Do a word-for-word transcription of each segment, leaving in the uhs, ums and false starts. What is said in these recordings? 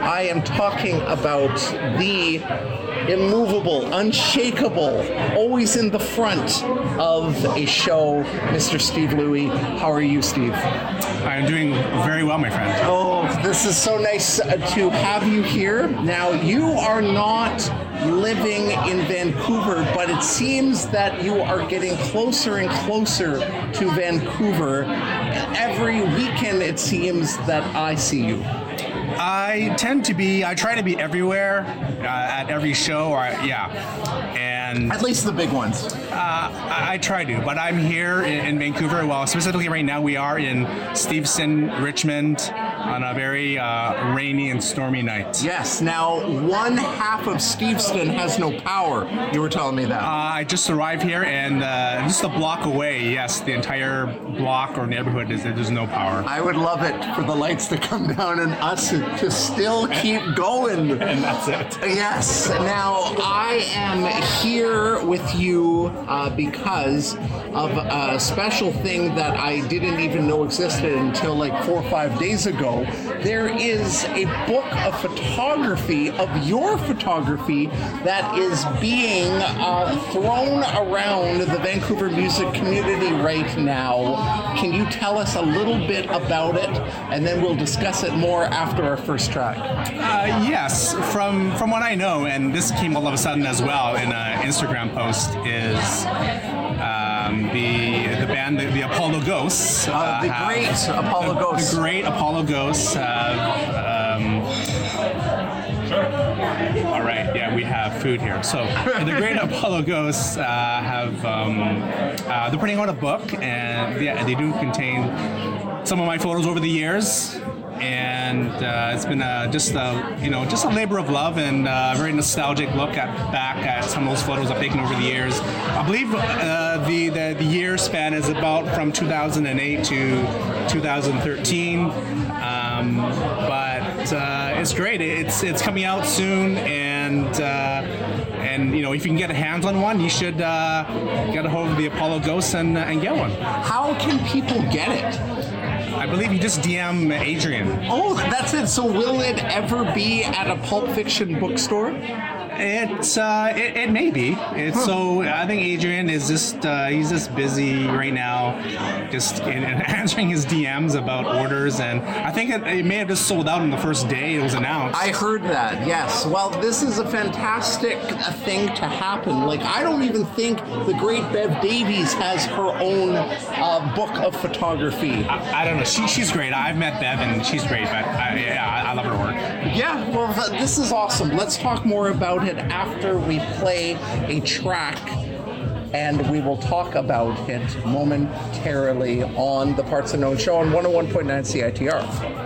I am talking about the immovable, unshakable, always in the front of a show, Mister Steve Louie. How are you, Steve? I'm doing very well, my friend. Oh, this is so nice to have you here. Now, you are not living in Vancouver, but it seems that you are getting closer and closer to Vancouver. Every weekend, it seems that I see you. I tend to be, I try to be everywhere, uh, at every show, or yeah, and... At least the big ones. Uh, I, I try to, but I'm here in, in Vancouver. Well, specifically right now we are in Steveston, Richmond, on a very uh, rainy and stormy night. Yes, now one half of Steveston has no power. You were telling me that. Uh, I just arrived here, and uh, just a block away, yes, the entire block or neighborhood, is there's no power. I would love it for the lights to come down and us to still keep going. And that's it. Yes. Now, I am here with you uh, because of a special thing that I didn't even know existed until like four or five days ago. There is a book of photography, of your photography, that is being uh, thrown around the Vancouver music community right now. Can you tell us a little bit about it, and then we'll discuss it more after our first track? Uh, yes, from from what I know, and this came all of a sudden as well in an Instagram post, is um, the the band, the, the Apollo Ghosts. Uh, uh, the have, great Apollo the, Ghosts. The great Apollo Ghosts have... Um, all right, yeah, we have food here. So the great Apollo Ghosts uh, have, um, uh, they're putting out a book, and yeah, they do contain some of my photos over the years. And uh, it's been a, just a, you know, just a labor of love and a very nostalgic look at back at some of those photos I've taken over the years. I believe uh, the, the the year span is about from two thousand eight to two thousand thirteen, um, but uh, it's great. It's it's coming out soon, and uh, and you know, if you can get a hands on one, you should uh, get a hold of the Apollo Ghosts and and get one. How can people get it? I believe you just D M Adrian. Oh, that's it. So will it ever be at a Pulp Fiction bookstore? It's uh, it, it may be. It's huh. So I think Adrian is just uh, he's just busy right now, just in, in answering his D Ms about orders, and I think it, it may have just sold out on the first day it was announced. I heard that. Yes. Well, this is a fantastic thing to happen. Like, I don't even think the great Bev Davies has her own uh, book of photography. I, I don't know. She she's great. I've met Bev and she's great, but I, yeah, I, I love her work. Yeah. Well, this is awesome. Let's talk more about it after we play a track, and we will talk about it momentarily on the Parts Unknown Show on one oh one point nine C I T R.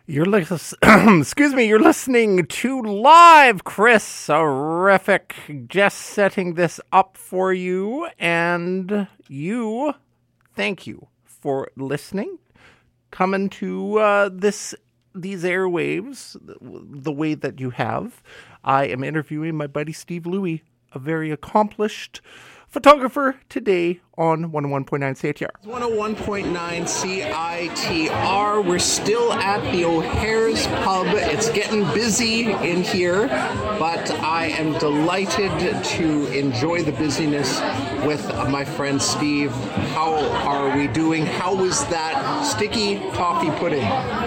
You're listening, excuse me, you're listening to Live Chris Horrific, just setting this up for you, and you, thank you for listening, coming to uh, this these airwaves the way that you have. I am interviewing my buddy Steve Louie, a very accomplished photographer, today on one oh one point nine C I T R. one oh one point nine C I T R. We're still at the O'Hare's Pub. It's getting busy in here, but I am delighted to enjoy the busyness with my friend Steve. How are we doing? How was that sticky toffee pudding?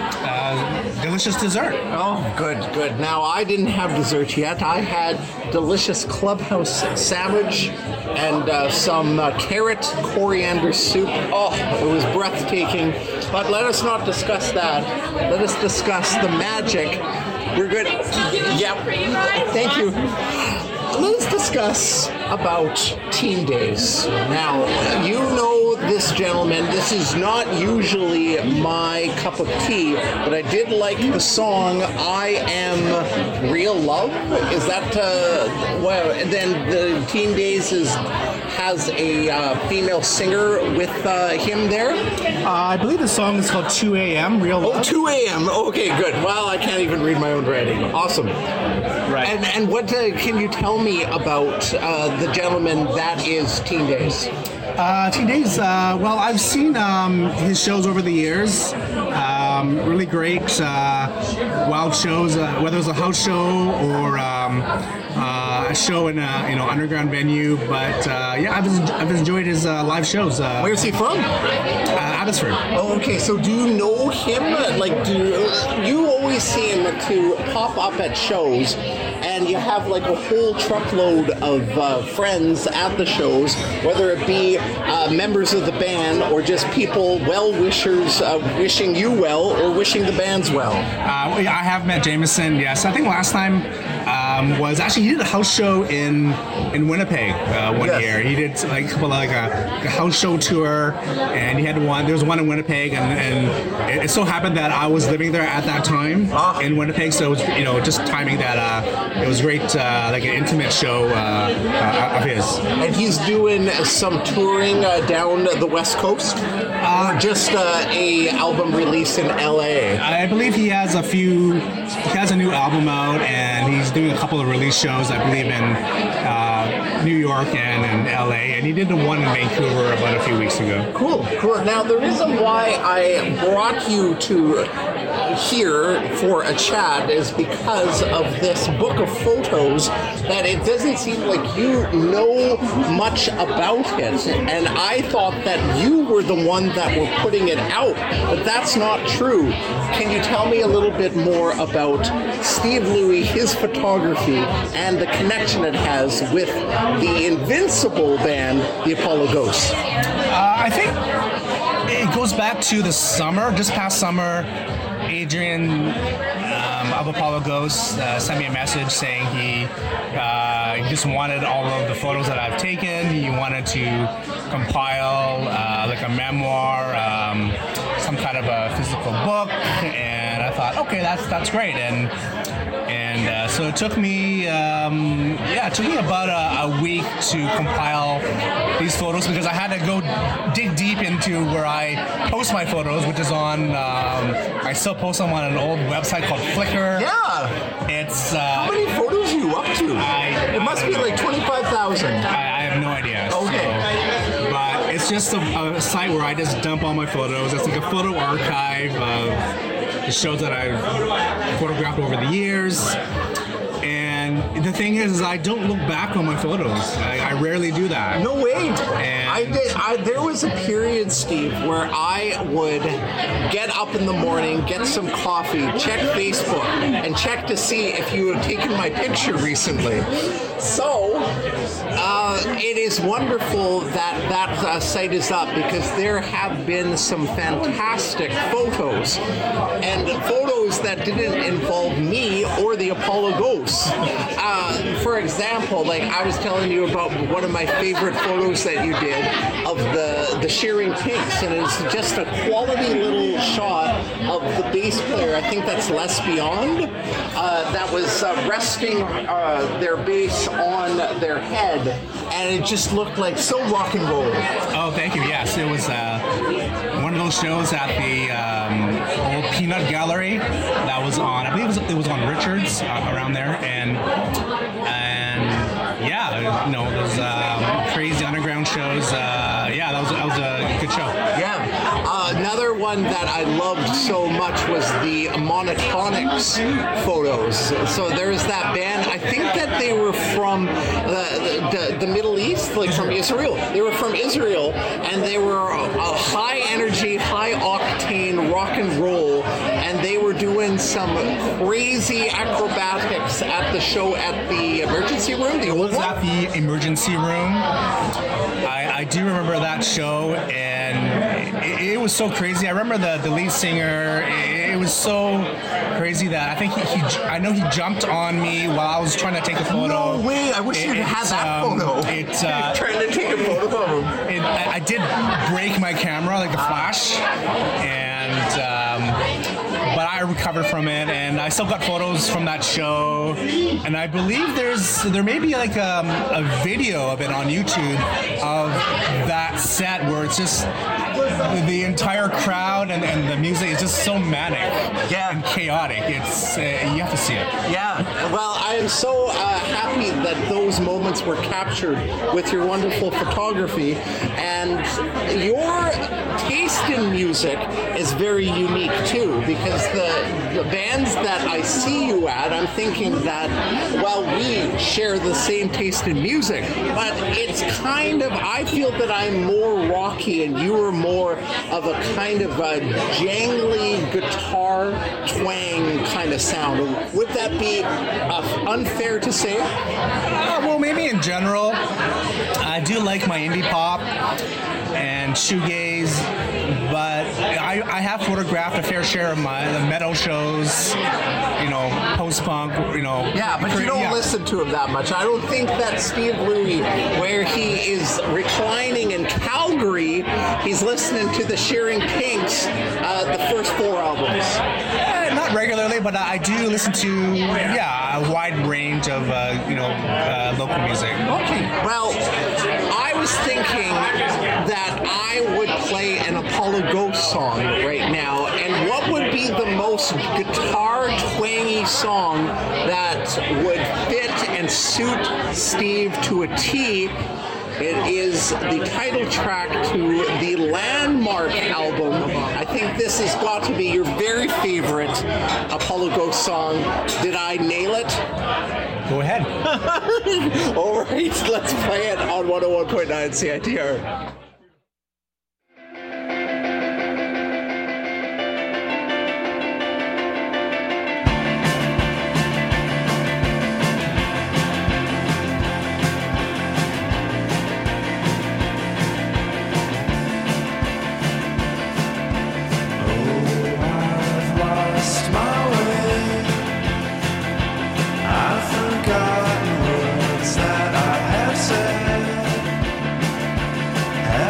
Uh, delicious dessert. Oh, good, good. Now, I didn't have dessert yet. I had delicious clubhouse sandwich and uh, some uh, carrot coriander soup. Oh, it was breathtaking. But let us not discuss that. Let us discuss the magic. We're good. Yep. Thank you. Let's discuss about Teen Days. Now, you know this gentleman. This is not usually my cup of tea, but I did like the song I Am Real Love. Is that, uh, well, and then the Teen Days is has a uh, female singer with uh, him there? Uh, I believe the song is called two a.m. Real Love. Oh, two a.m. Okay, good. Well, I can't even read my own writing. Awesome. Right. And and what uh, can you tell me about uh, the gentleman that is Teen Days? Uh, Teen Days, uh, well, I've seen um, his shows over the years. Um, really great, uh, wild shows, uh, whether it was a house show or um, uh, a show in a you know underground venue. But uh, yeah, I've, I've enjoyed his uh, live shows. Uh, Where's he from? Uh, Abbotsford. Oh, okay. So do you know him? Like, do you, you always see him to pop up at shows, and you have like a whole truckload of uh, friends at the shows, whether it be uh, members of the band or just people, well-wishers, uh, wishing you well or wishing the bands well. Uh, I have met Jameson, yes. I think last time um, was actually he did a house show in in Winnipeg uh, one Yes. year. He did like a couple of, like a, a house show tour, and he had one. There was one in Winnipeg, and, and it, it so happened that I was living there at that time Ah. in Winnipeg. So it was you know just timing that uh, it was great, uh, like an intimate show uh, uh, of his. And he's doing some touring uh, down the West Coast, or just uh, a album release in L A. I believe he has a few. He has a new album out, and he's doing a couple of release shows. I believe in uh, New York and in L A, and he did the one in Vancouver about a few weeks ago. Cool, cool. Now, the reason why I brought you to here for a chat is because of this book of photos that it doesn't seem like you know much about it. And I thought that you were the one that were putting it out, but that's not true. Can you tell me a little bit more about Steve Louie, his photography, and the connection it has with the invincible band, the Apollo Ghosts? Uh, I think it goes back to the summer, just past summer. Adrian um, of Apollo Ghosts uh, sent me a message saying he, uh, he just wanted all of the photos that I've taken. He wanted to compile uh, like a memoir, um, some kind of a physical book, and I thought, okay, that's that's great. And and uh, so it took me, um, yeah, it took me about a, a week to compile these photos because I had to go dig deep into where I post my photos, which is on, um, I still post them on an old website called Flickr. Yeah. It's, uh, How many photos are you up to? I- it must I be don't know. like twenty-five thousand. I, I have no idea. Okay. So, but it's just a, a site where I just dump all my photos. It's like a photo archive of the shows that I've photographed over the years. And the thing is, is I don't look back on my photos. I, I rarely do that. No way. And- I did. I, there was a period, Steve, where I would get up in the morning, get some coffee, check Facebook, and check to see if you had taken my picture recently. So, uh, it is wonderful that that uh, site is up because there have been some fantastic photos and photos that didn't involve me or the Apollo Ghosts. Uh, for for example, like I was telling you about one of my favorite photos that you did of the the Shearing Pinks, and it's just a quality little shot of the bass player. I think that's Les Beyond. Uh, that was uh, resting uh, their bass on their head, and it just looked like so rock and roll. Oh, thank you. Yes, it was uh, one of those shows at the um, old Peanut Gallery that was on. I believe it was, it was on Richards uh, around there, and and yeah, you know, those um, crazy underground shows. Uh, yeah, that was that was a good show. Yeah. Uh, another one that I loved so much was the Monotonics photos. So there's that band. I think that they were from the, the, the Middle East, like from Israel. They were from Israel, and they were a, a high energy, high octane rock and roll, and they were doing some crazy acrobatics at the show at the emergency room. The It old was one. at the emergency room. I, I do remember that show, and it, it was so crazy. I remember the, the lead singer. It, it was so crazy that I think he, he, I know he jumped on me while I was trying to take a photo. No way! I wish It- you'd had it's, that um, photo. It, uh, Trying to take a photo of him. it, I I did break my camera, like the flash, and um, but I recovered from it, and I still got photos from that show, and I believe there's there may be like um, a video of it on YouTube of that set where it's just the, the entire crowd and, and the music is just so manic Yeah. and chaotic. It's uh, you have to see it. Yeah, well, I am so uh, happy that those moments were captured with your wonderful photography, and your taste in music is very unique too, because the, the bands that I see you at, I'm thinking that, well, we share the same taste in music, but it's kind of, I feel that I'm more rocky and you are more of a kind of a jangly guitar twang kind of sound. Would that be uh, unfair to say? Uh, well, maybe in general, I do like my indie pop and shoegaze, but I, I have photographed a fair share of my the metal shows, you know, post-punk, you know. Yeah, but you don't yeah. listen to him that much. I don't think that Steve Louie, where he is reclining in Calgary, he's listening to the Shearing Pinks, uh, the first four albums. Eh, not regularly, but I do listen to, yeah, a wide range of, uh, you know, uh, local music. Okay. Well, I was thinking that I would play an Apollo Ghost song right now, and what would be the most guitar twangy song that would fit and suit Steve to a T? It is the title track to the Landmark album. I think this has got to be your very favorite Apollo Ghost song. Did I nail it? Go ahead. All right, let's play it on one oh one point nine C I T R. Forgotten words that I have said.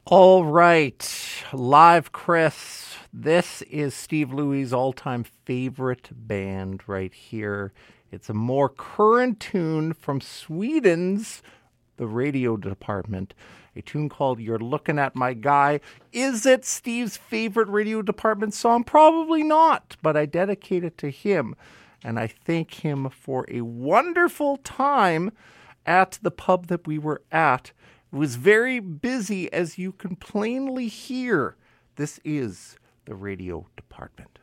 All right, live Chris. This is Steve Louie's all-time favorite band right here. It's a more current tune from Sweden's The Radio Department, a tune called You're Looking at My Guy. Is it Steve's favorite Radio Department song? Probably not, but I dedicate it to him, and I thank him for a wonderful time at the pub that we were at. It was very busy, as you can plainly hear. This is The Radio Department.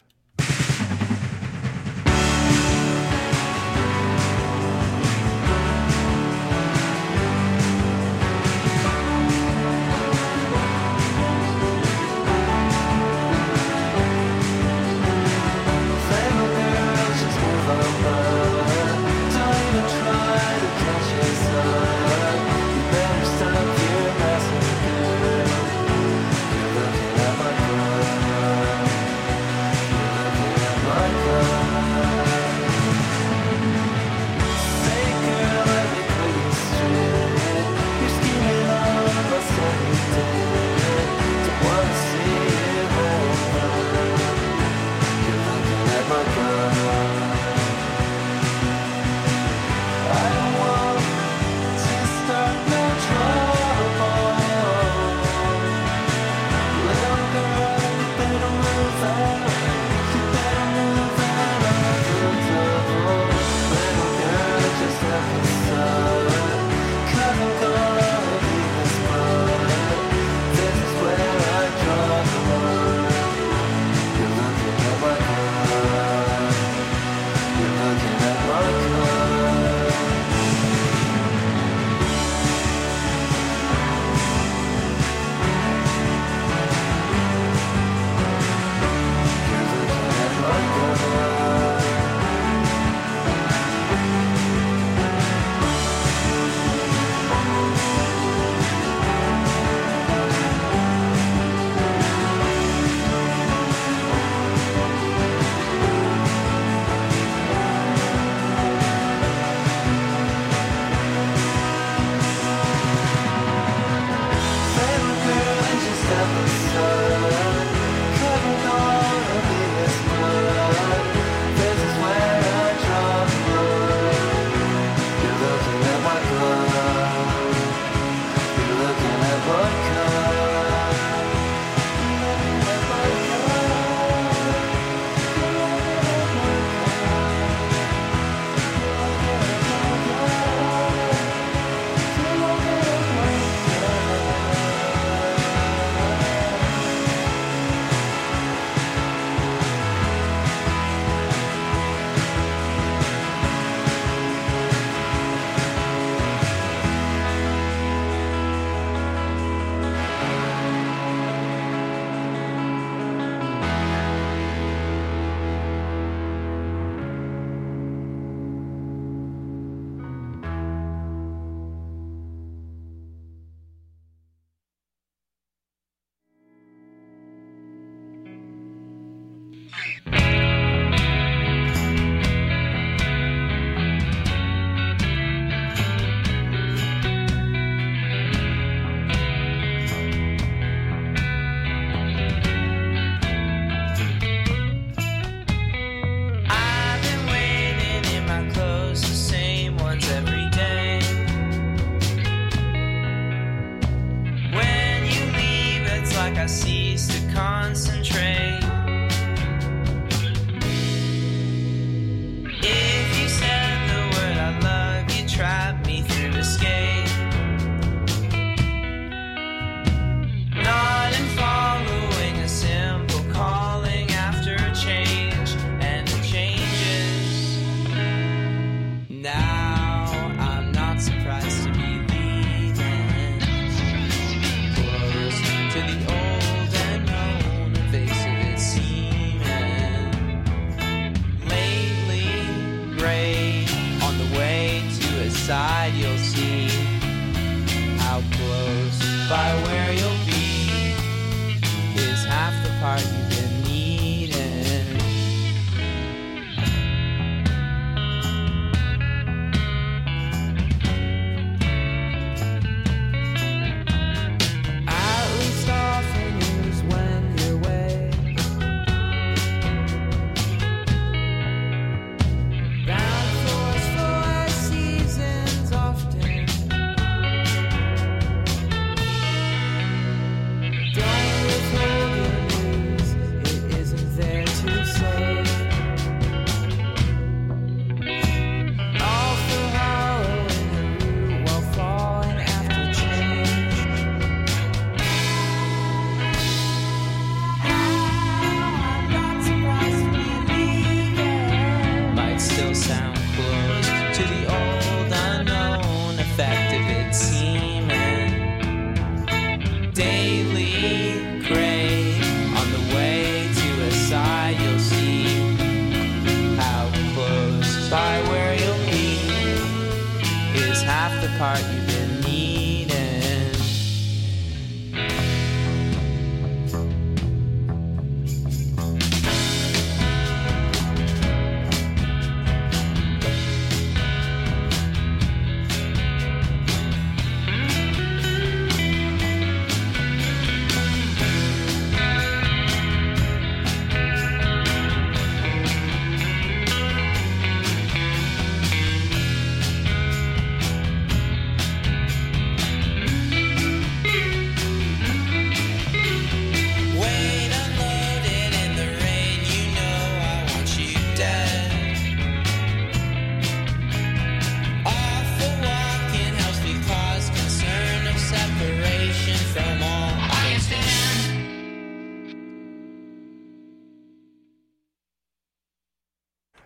At least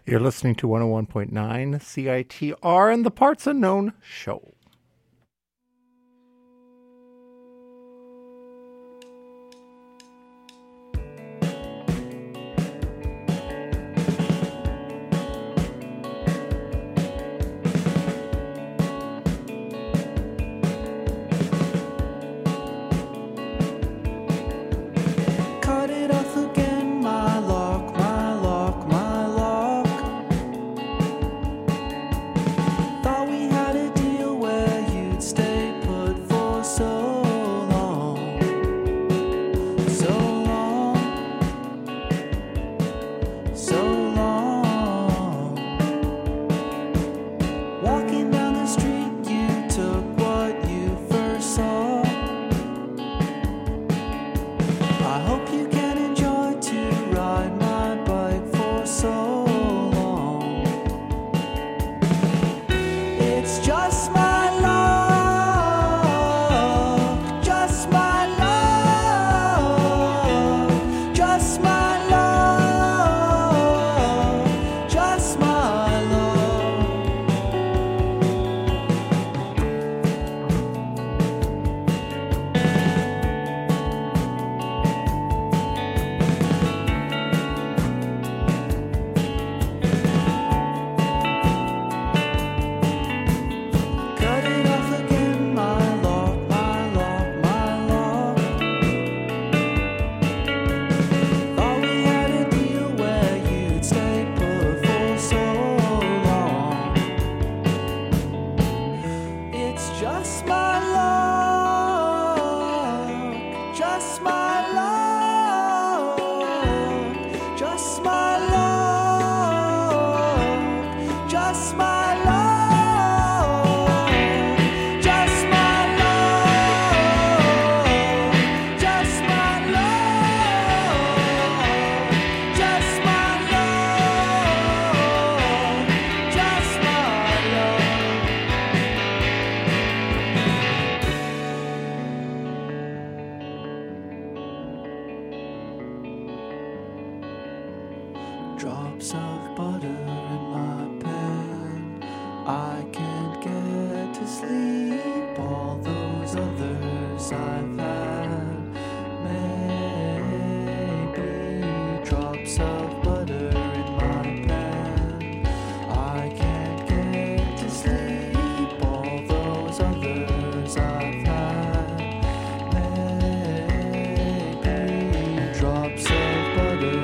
You're listening to one oh one point nine C I T R and the Parts Unknown Show. Drops of butter in my pen. I can't get to sleep. All those others I've had. Maybe drops of butter in my pen. I can't get to sleep. All those others I've had. Maybe drops of butter.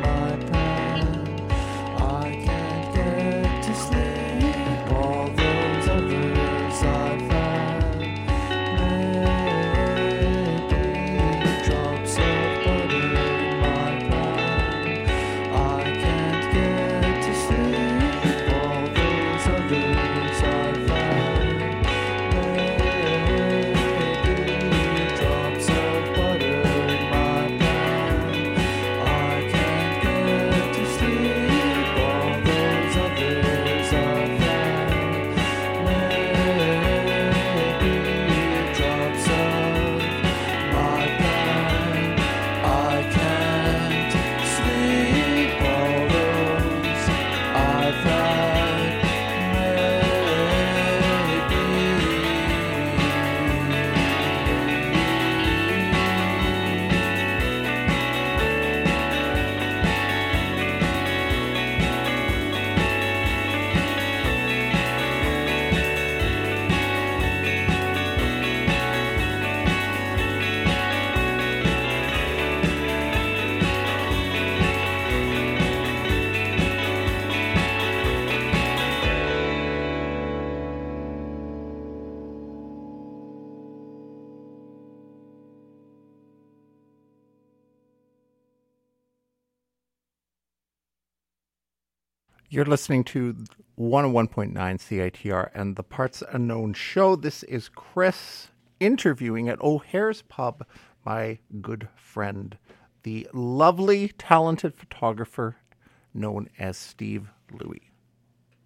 You're listening to one oh one point nine C I T R and the Parts Unknown Show. This is Chris interviewing at O'Hare's Pub my good friend, the lovely, talented photographer known as Steve Louie.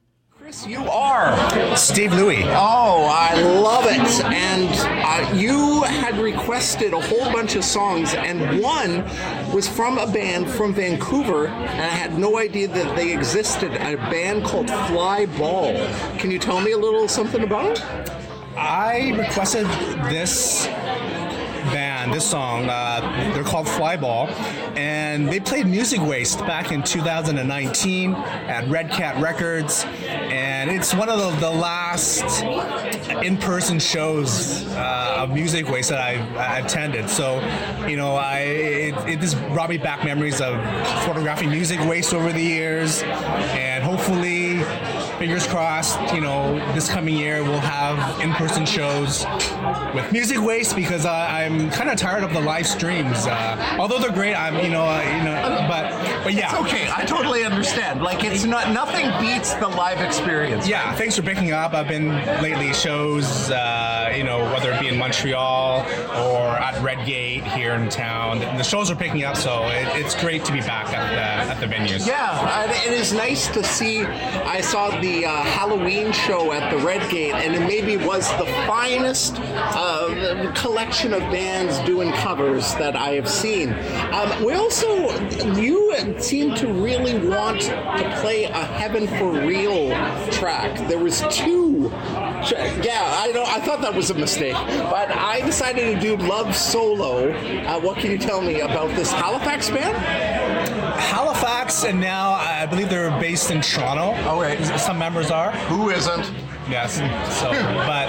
Chris, you are. Steve Louie. Oh, I love it. And uh, you had requested a whole bunch of songs, and one was from a band from Vancouver, and I had no idea that they existed, a band called Fly Ball. Can you tell me a little something about it? I requested this band, this song. Uh, they're called Flyball, and they played Music Waste back in two thousand nineteen at Red Cat Records, and it's one of the, the last in-person shows uh, of Music Waste that I've I attended. So, you know, I it, it just brought me back memories of photographing music waste over the years, and hopefully, fingers crossed, you know, this coming year we'll have in-person shows with Music Waste, because I, I'm kind of tired of the live streams. Uh, although they're great, I'm, you know, uh, you know, but but yeah. It's okay. I totally understand. Like, it's not, nothing beats the live experience. Yeah, thanks for picking up. I've been lately shows, uh, you know, whether it be in Montreal or at Redgate here in town. The shows are picking up, so it, it's great to be back at the at the venues. Yeah, and it is nice to see. I saw the uh, Halloween show at the Redgate, and it maybe was the finest uh, collection of bands doing covers that I have seen. Um, we also, you seem to really want to play a Heaven for Real track. There was two. Yeah, I know. I thought that was a mistake, but I decided to do Love Solo. Uh, what can you tell me about this Halifax band? Halifax, and now I believe they're based in Toronto. Oh, right. Some members are. Who isn't? Yes. So, but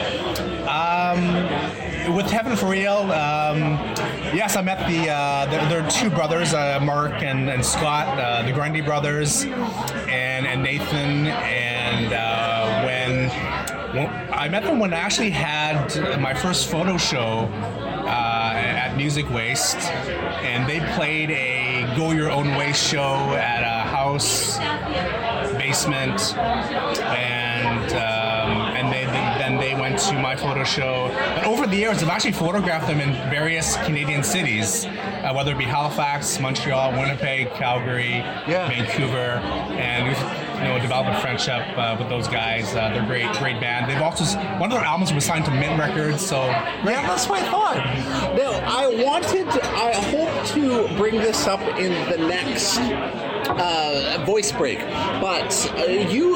um, with Heaven for Real, um, yes, I met the. Uh, there, there are two brothers, uh, Mark and, and Scott, uh, the Grundy brothers, and and Nathan. And uh, when, when I met them when I actually had my first photo show uh, at Music Waste, and they played a Go Your Own Way show at a house basement, and um, and they then they went to my photo show. But over the years, I've actually photographed them in various Canadian cities, uh, whether it be Halifax, Montreal, Winnipeg, Calgary, Yeah. Vancouver, and we've you know developed a friendship uh, with those guys. Uh, they're great, great band. They've also one of their albums was signed to Mint Records, so. Yeah, that's what I thought. Now, I wanted, I hope to bring this up in the next uh, voice break, but uh, you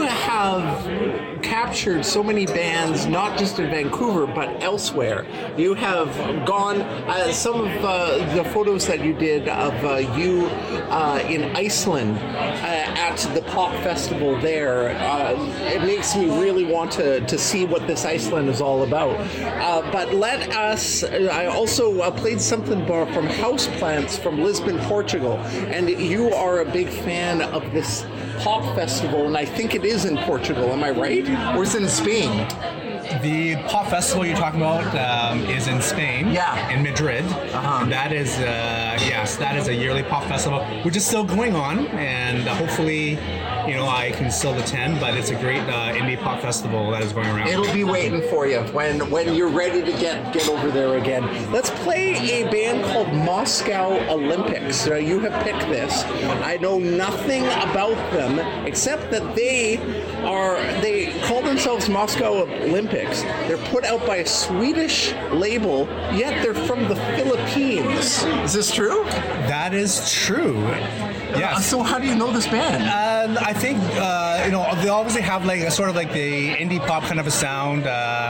have captured so many bands, not just in Vancouver, but elsewhere. You have gone, uh, some of uh, the photos that you did of uh, you uh, in Iceland uh, at the pop festival there, uh, it makes me really want to, to see what this Iceland is all about. Uh, but let us, I also uh, played something from Houseplants from Lisbon, Portugal, and you are a big fan of this pop festival, and I think it is in Portugal, am I right? Or is it in Spain? The pop festival you're talking about um, is in Spain, Yeah. in Madrid. Uh-huh. And that is, uh, yes, that is a yearly pop festival, which is still going on, and uh, hopefully, you know, I can still attend. But it's a great uh, indie pop festival that is going around. It'll be waiting for you when when you're ready to get get over there again. Let's play a band called Moscow Olympics. Uh, you have picked this. I know nothing about them except that they are they call themselves Moscow Olympics. They're put out by a Swedish label, yet they're from the Philippines. Is this true? That is true. Uh, Yes. so how do you know this band? And I think uh, you know they obviously have like a sort of like the indie pop kind of a sound, uh,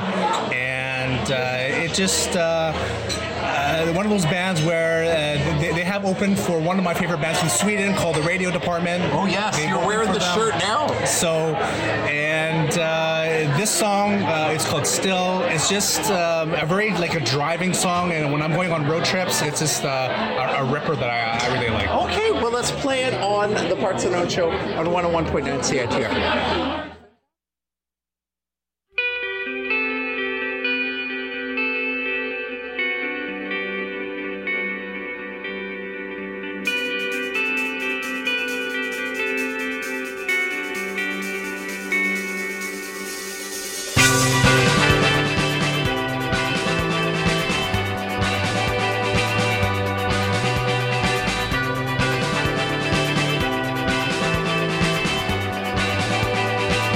and uh, it just uh, uh, one of those bands where uh, they, they have opened for one of my favorite bands from Sweden called the Radio Department. Oh yes, They've you're opened wearing for the them. shirt now. So, and uh, this song, uh, it's called Still. It's just um, a very like a driving song, and when I'm going on road trips, it's just uh, a, a ripper that I, I really like. Okay, well let's play it on the Parts Unknown Show on one oh one point nine C I T R. Still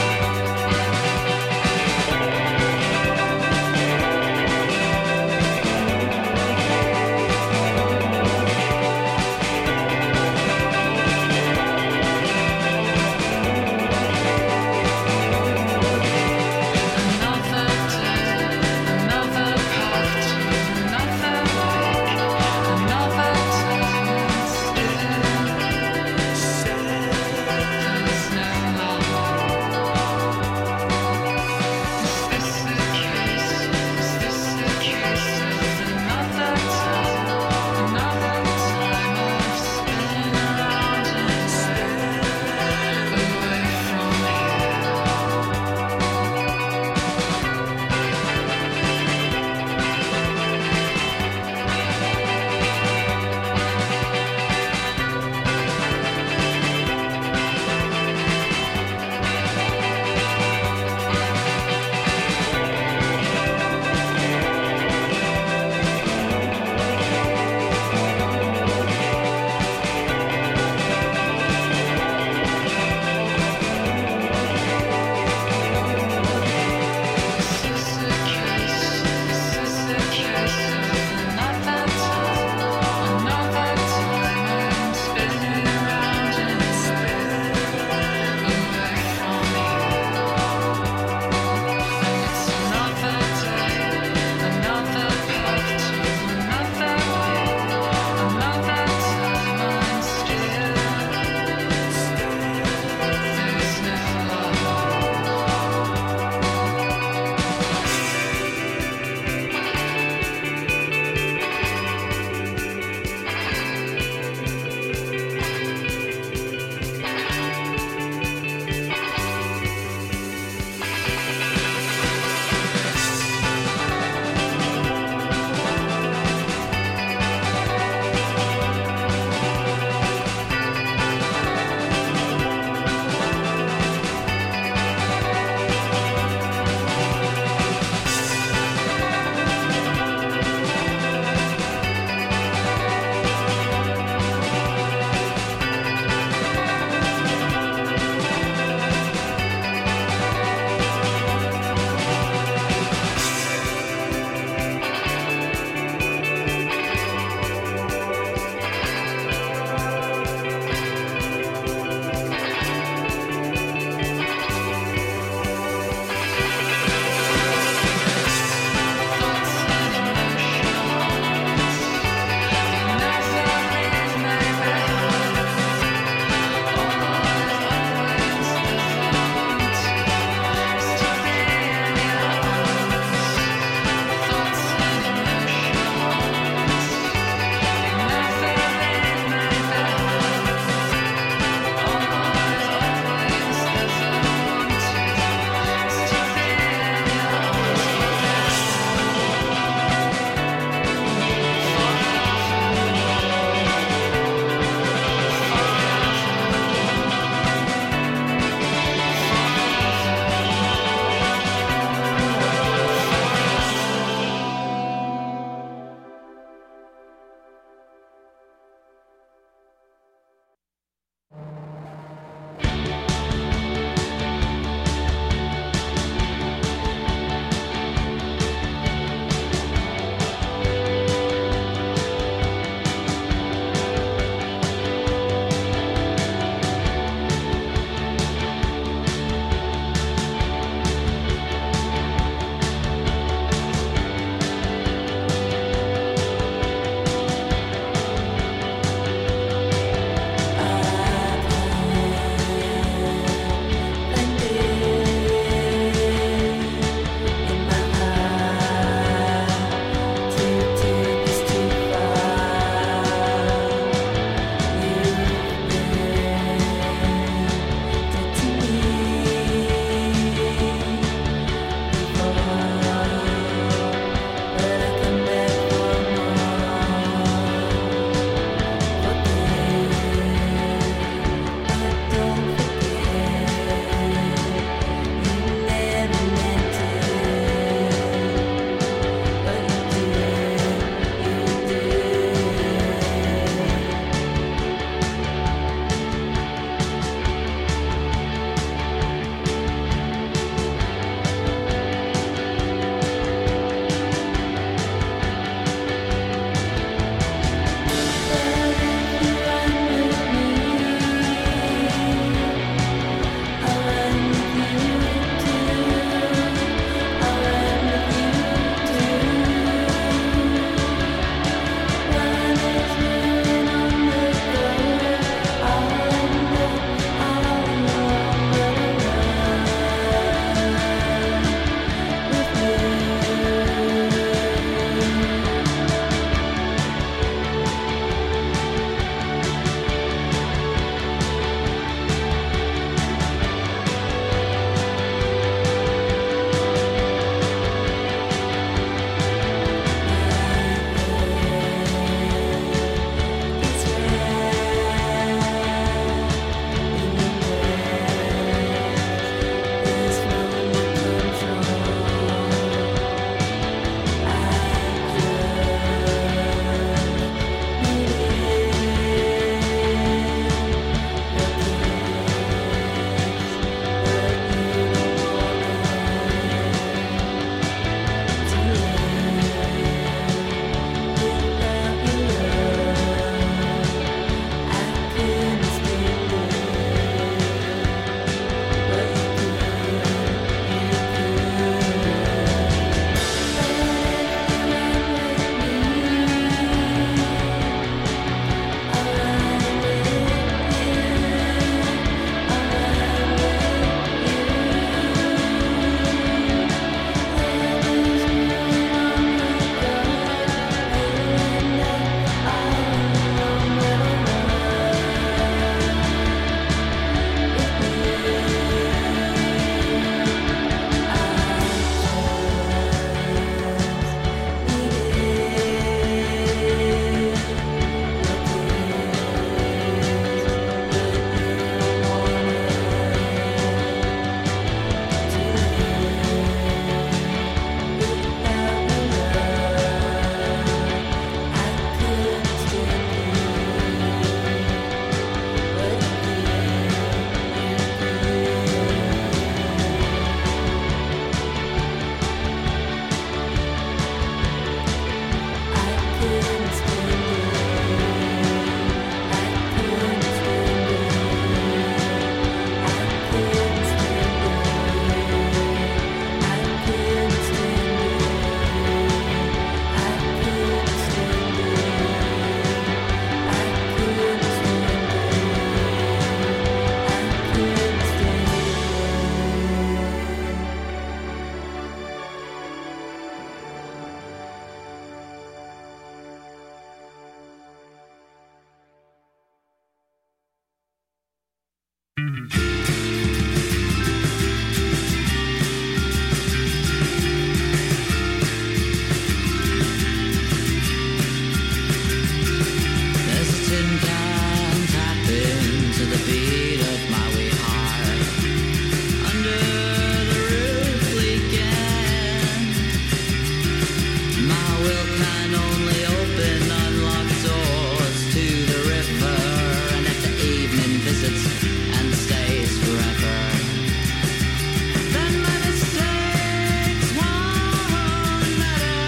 can only open unlocked doors to the river, and if the evening visits and stays forever, then my mistakes won't matter.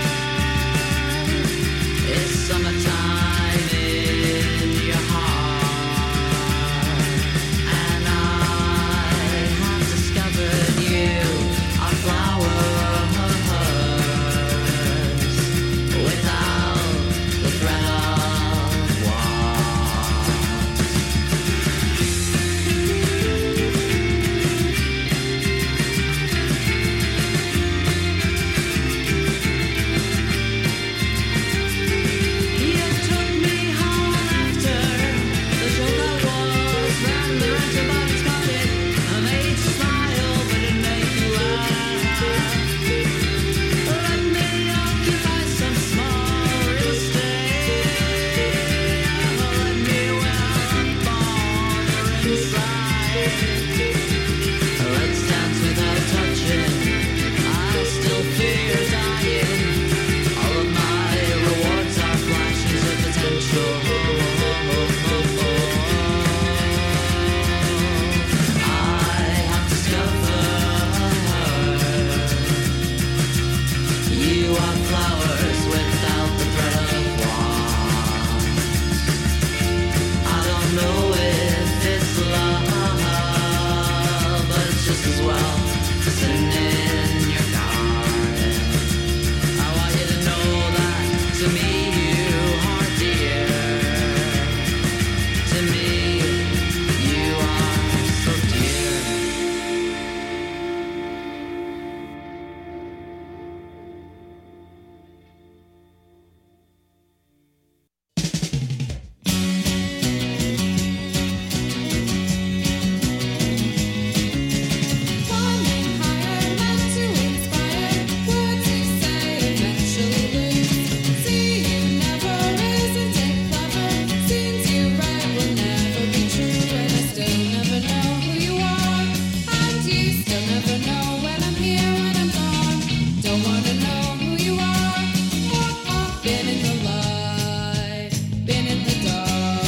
It's summertime in your heart, and I have discovered you are flowers without the threat of You took me home after the show that was, ran the antibiotics pocket, I made you smile, but it made you laugh. Let me occupy some small real estate. Let me well born inside. Let's dance without touching. I still fear dying. All of my rewards are flashes of potential. I have discovered you are flowers without the threat of want. I don't know if it's love, but it's just as well to sitting in your garden. I want you to know that to me you are dear. To me you are so dear. Climbing higher, meant to inspire. Words you say eventually lose. See you never isn't it clever? Seems you right will never be true, and I still never know who you are. And you still never know when I'm here, when I'm gone. Don't wanna know who you are. Oh, oh, been in the light, been in the dark.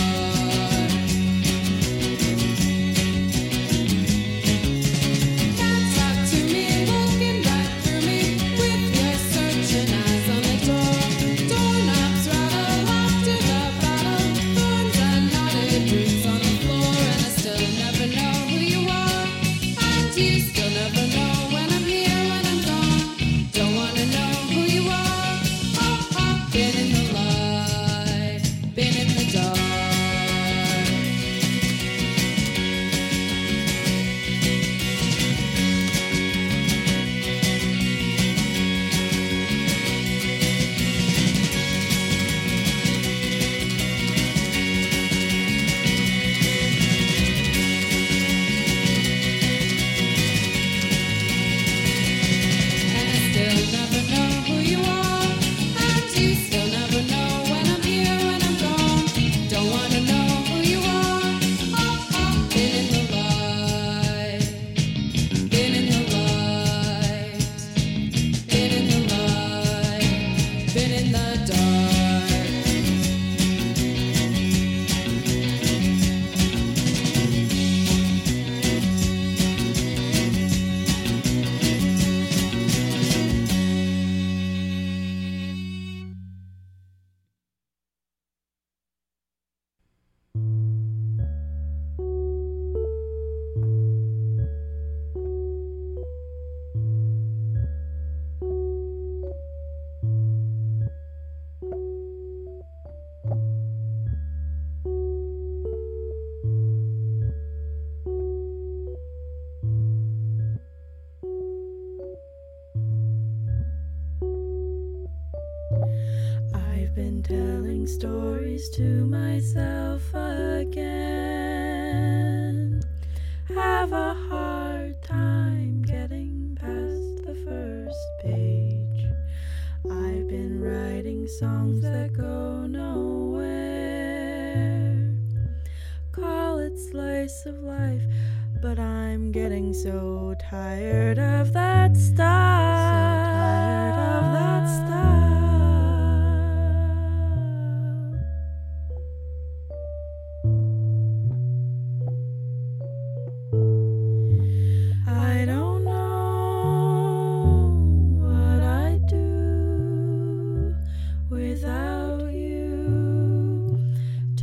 Can't talk to me, looking right through me with your searching eyes on the door. Doorknobs rattle after the battle, thorns and knotted roots on the floor, and I still never know who you are. And you still never know when I'm here, when I'm gone. Don't wanna know who you are. Oh, oh, been in the light, been in the dark. And I still never know who you are. And you still never know when I'm here, when I'm gone. Don't wanna know who you are. Oh, oh, been in the light, been in the light, been in the light, been in the dark. I've been telling stories to myself again. Have a hard time getting past the first page. I've been writing songs that go nowhere. Call it slice of life, but I'm getting so tired of that stuff. So tired of that stuff.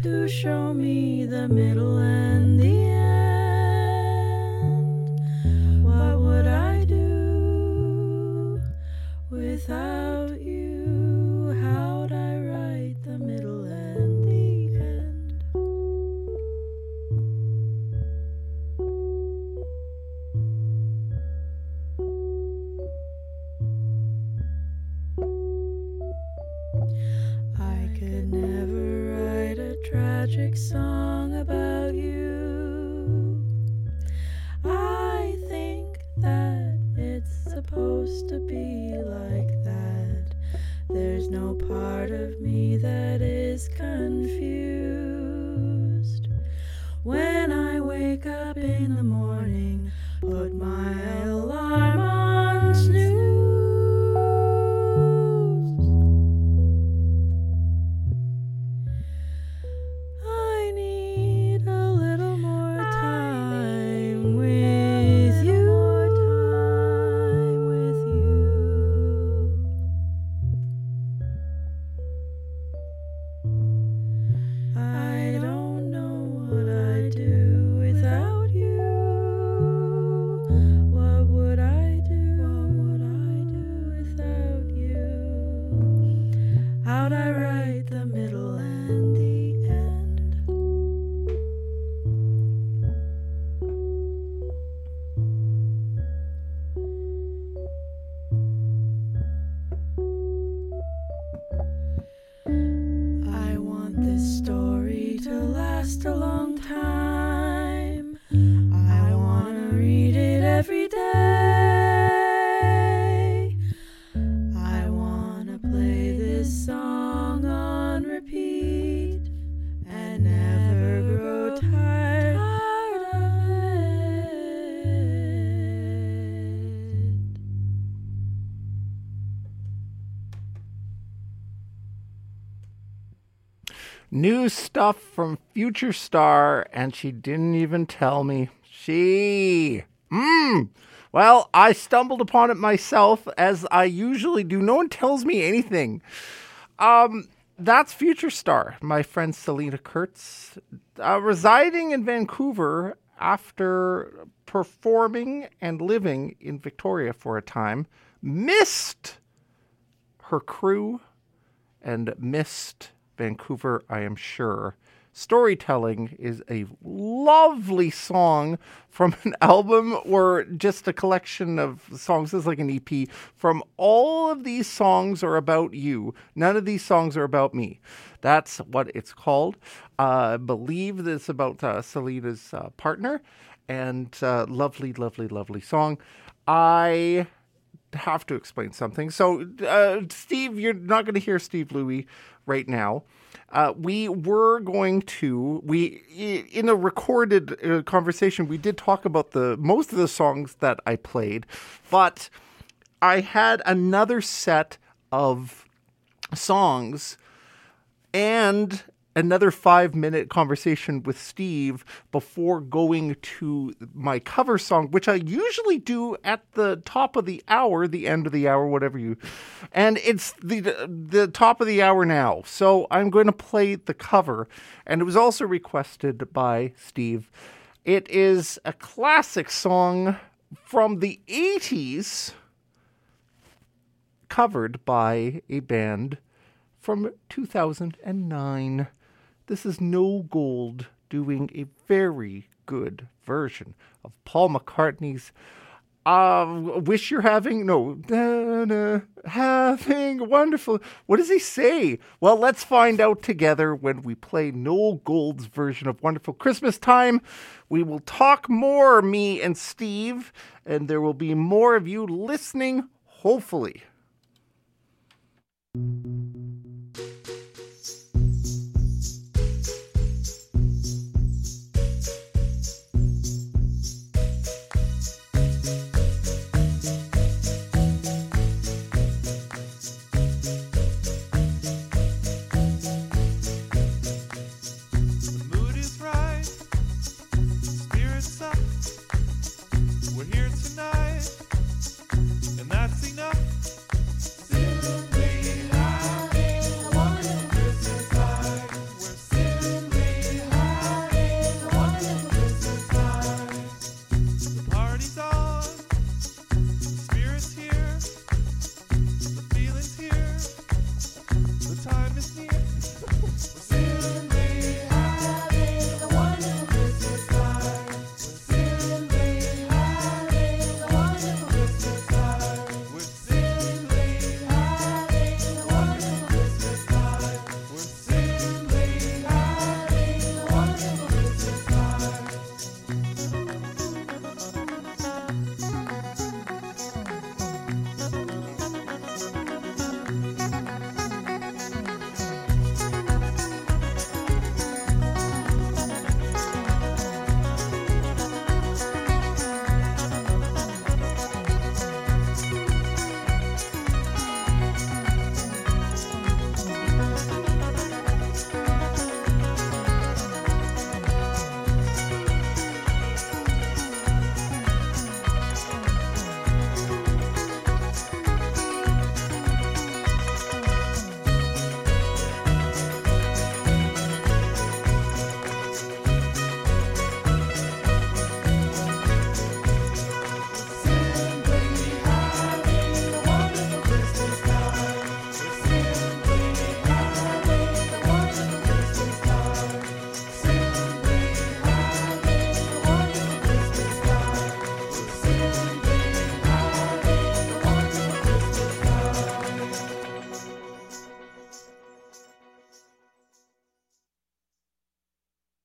to show me the middle and the end. What would I do without you? How'd I write the middle and the end? I could never write a tragic song about you. I think that it's supposed to be like that. There's no part of me that is confused. When I wake up in the morning, put my alarm on snooze. I need a little more time with you. Time with you. I don't know what I'd do without you. What would I do? What would I do without you? How'd I write the middle and the end? I want this story to last a long time. I want to read it every day. I want to play this song on repeat and never grow tired of it. New stuff from Future Star, and she didn't even tell me. She. Mmm. Well, I stumbled upon it myself, as I usually do. No one tells me anything. Um, that's Future Star, my friend Selena Kurtz, uh, residing in Vancouver after performing and living in Victoria for a time. Missed her crew and missed Vancouver, I am sure. Storytelling is a lovely song from an album or just a collection of songs. This is like an E P. From all of these songs are about you. None of these songs are about me. That's what it's called. Uh, I believe that it's about uh, Selena's uh, partner. And uh, lovely, lovely, lovely song. I have to explain something. So, uh, Steve, you're not going to hear Steve Louie right now. Uh, we were going to, we in a recorded uh, conversation, we did talk about the most of the songs that I played, but I had another set of songs and another five-minute conversation with Steve before going to my cover song, which I usually do at the top of the hour, the end of the hour, whatever you... And it's the the top of the hour now, so I'm going to play the cover. And it was also requested by Steve. It is a classic song from the eighties, covered by a band from two thousand nine. This is No Gold doing a very good version of Paul McCartney's uh, Wish You're Having, no, da, da, having wonderful, what does he say? Well, let's find out together when we play Noel Gould's version of Wonderful Christmas Time. We will talk more, me and Steve, and there will be more of you listening, hopefully. The mood is right, spirits up. We're here tonight, and that's enough. Simply having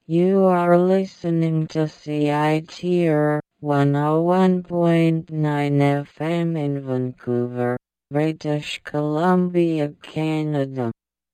You are listening to C I T R one oh one point nine F M in Vancouver, British Columbia, Canada.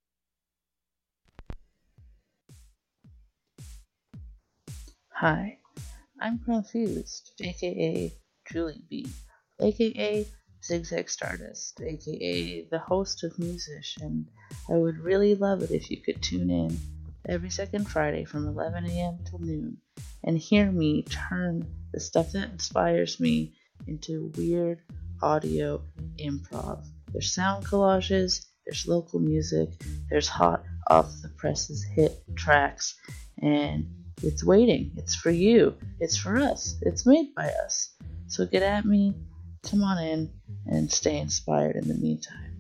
Hi, I'm Confused, aka Julie B, aka Zigzag Stardust, aka the host of Musish, and I would really love it if you could tune in every second Friday from eleven a.m. till noon and hear me turn the stuff that inspires me into weird audio improv. There's sound collages, there's local music, there's hot off the presses hit tracks, and it's waiting. It's for you. It's for us. It's made by us. So get at me, come on in, and stay inspired in the meantime.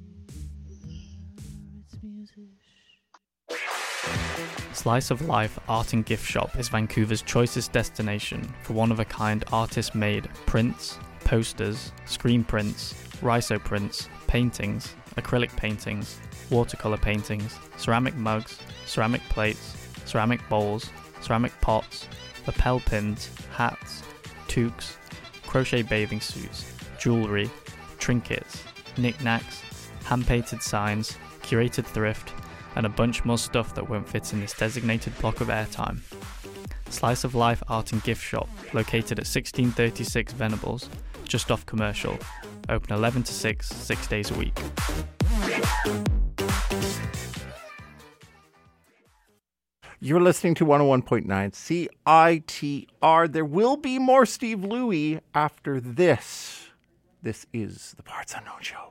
Slice of Life Art and Gift Shop is Vancouver's choicest destination for one-of-a-kind artist-made prints, posters, screen prints, rhizo prints, paintings, acrylic paintings, watercolor paintings, ceramic mugs, ceramic plates, ceramic bowls, ceramic pots, lapel pins, hats, toques, crochet bathing suits, jewellery, trinkets, knickknacks, hand-painted signs, curated thrift, and a bunch more stuff that won't fit in this designated block of airtime. Slice of Life Art and Gift Shop, located at sixteen thirty-six Venables, just off Commercial, open eleven to six, six days a week. You're listening to one oh one point nine C I T R. There will be more Steve Louie after this. This is the Parts Unknown Show.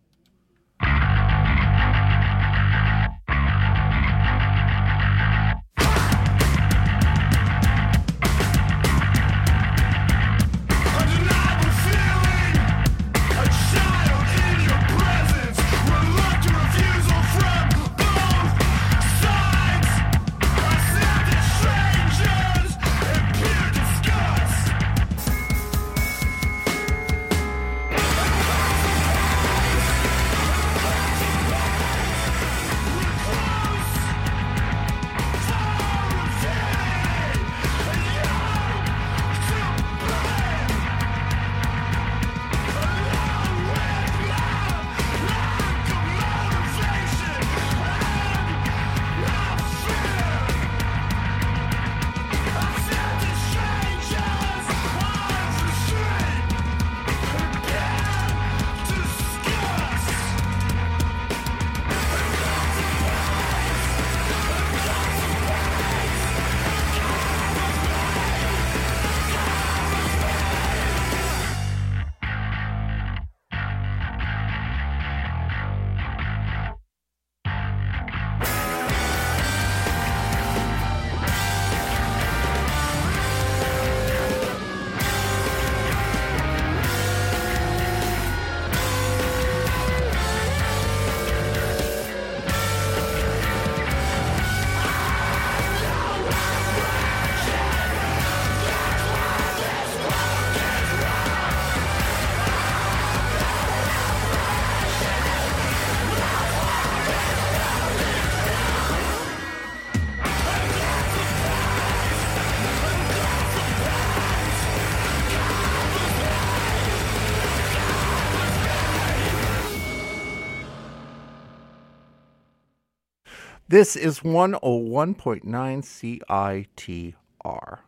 This is one oh one point nine C I T R.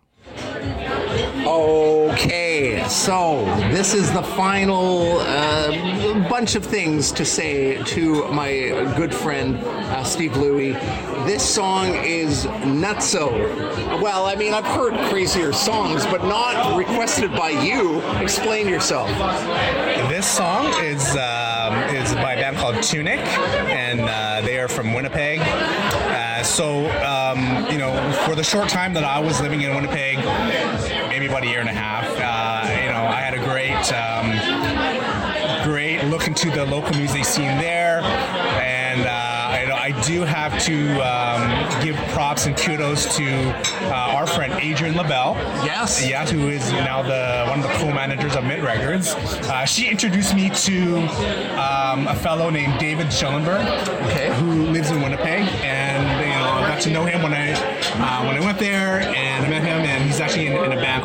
Okay, so this is the final uh, bunch of things to say to my good friend uh, Steve Louie. This song is nutso. Well, I mean, I've heard crazier songs, but not requested by you. Explain yourself. This song is um, is by a band called Tunic, and uh, they are from Winnipeg. Uh, so, um, you know, for the short time that I was living in Winnipeg, maybe about a year and a half, uh, you know, I had a great, um, great look into the local music scene there, and uh, you know, I do have to um, give props and kudos to uh, our friend Adrienne LaBelle. Yes. Yes, who is now the one of the co-managers of Mid Records. Uh, she introduced me to um, a fellow named David Schellenberg, okay, who lives in Winnipeg, and you know, I got to know him when I uh, when I went there.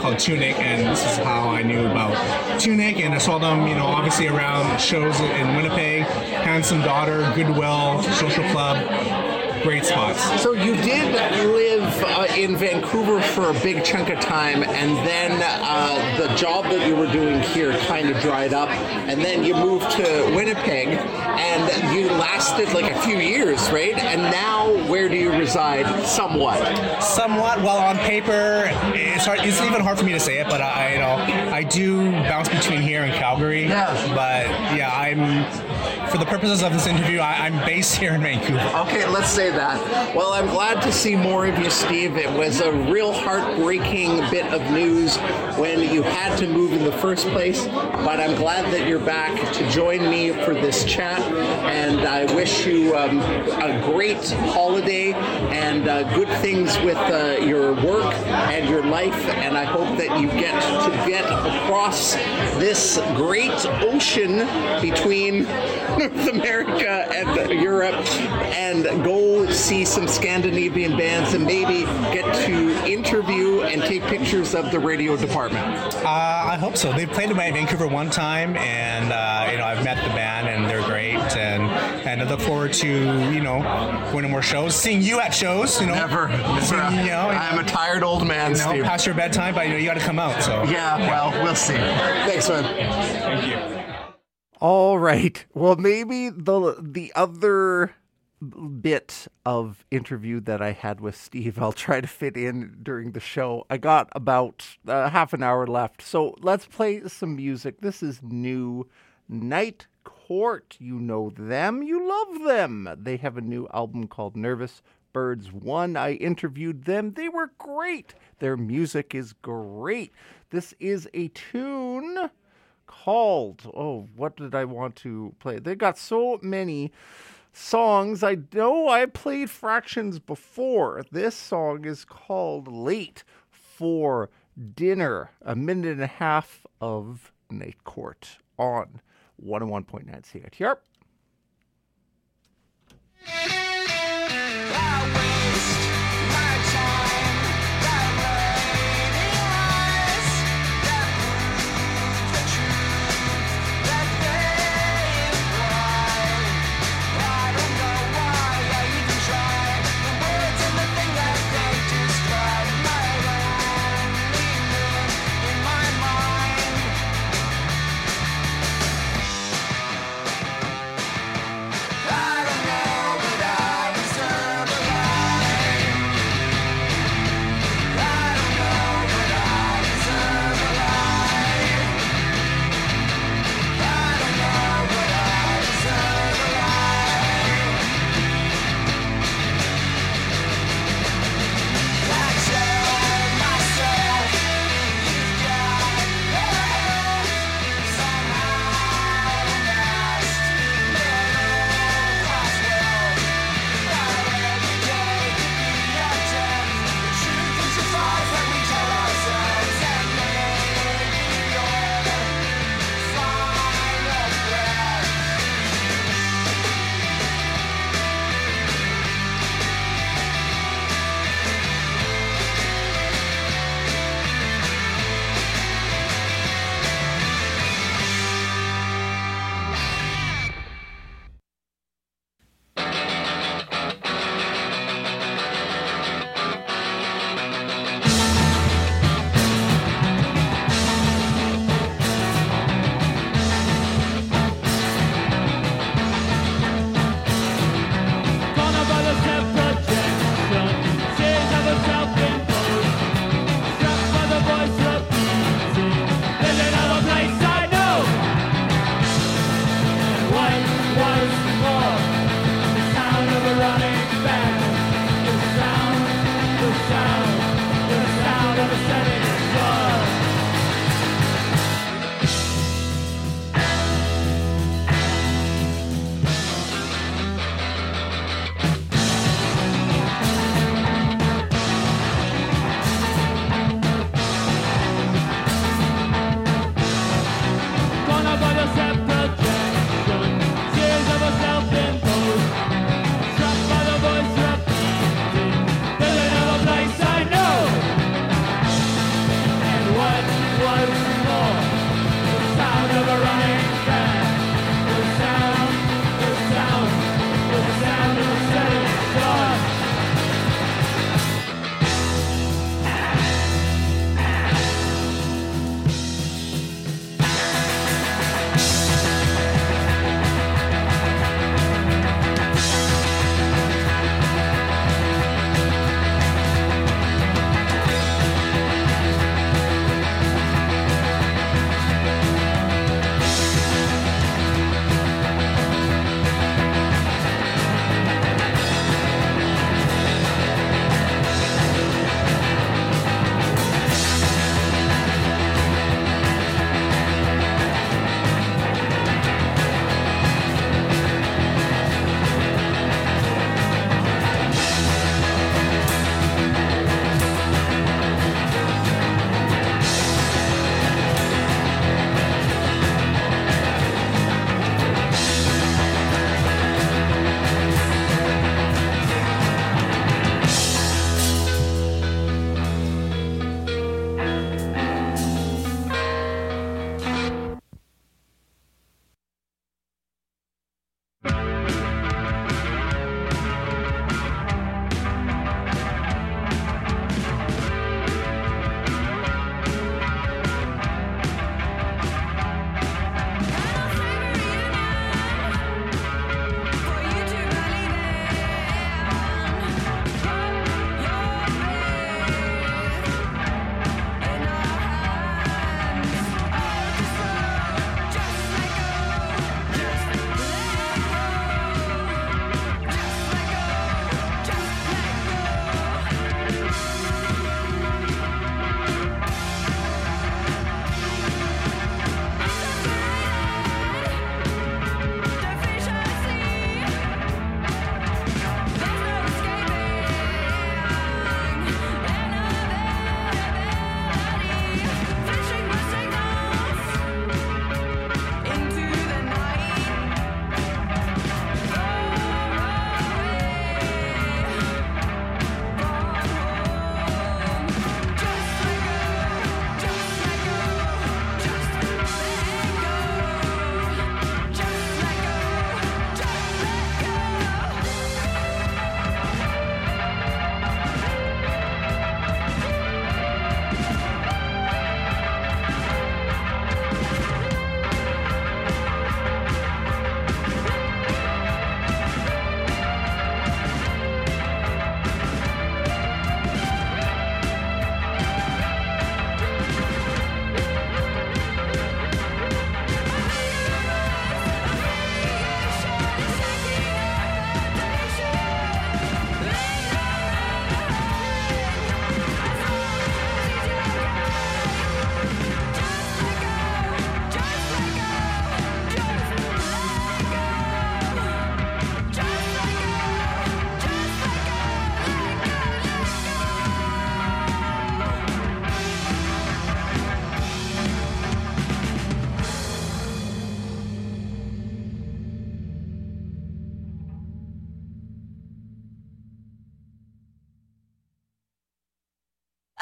called Tunic, and this is how I knew about Tunic. And I saw them, you know, obviously around shows in Winnipeg, Handsome Daughter, Goodwill, Social Club. Great spots. So you did live uh, in Vancouver for a big chunk of time, and then uh, the job that you were doing here kind of dried up, and then you moved to Winnipeg, and you lasted like a few years, right? And now, where do you reside? Somewhat. Somewhat. Well, on paper, it's hard. It's even hard for me to say it, but I, you know, I do bounce between here and Calgary. Yeah. But yeah, I'm. For the purposes of this interview, I, I'm based here in Vancouver. Okay, let's say that. Well, I'm glad to see more of you, Steve. It was a real heartbreaking bit of news when you had to move in the first place, but I'm glad that you're back to join me for this chat, and I wish you um, a great holiday and uh, good things with uh, your work and your life, and I hope that you get to get across this great ocean between North America and Europe and go see some Scandinavian bands and maybe get to interview and take pictures of the radio department. Uh, I hope so. They played in Vancouver one time, and uh, you know, I've met the band, and they're great, and and I look forward to, you know, going to more shows, seeing you at shows. You know, Never. seeing, you know, I'm a tired old man, you know, Steve. past your bedtime, but you know, you got to come out. So Yeah, well, we'll see. Thanks, man. thank you. All right. Well, maybe the the other bit of interview that I had with Steve, I'll try to fit in during the show. I got about uh, half an hour left, so let's play some music. This is new Night Court. You know them. You love them. They have a new album called Nervous Birds One. I interviewed them. They were great. Their music is great. This is a tune called, oh, what did I want to play? They got so many songs. I know I played Fractions before. This song is called Late for Dinner. A minute and a half of Night Court on one oh one point nine C I T R. I don't know, but I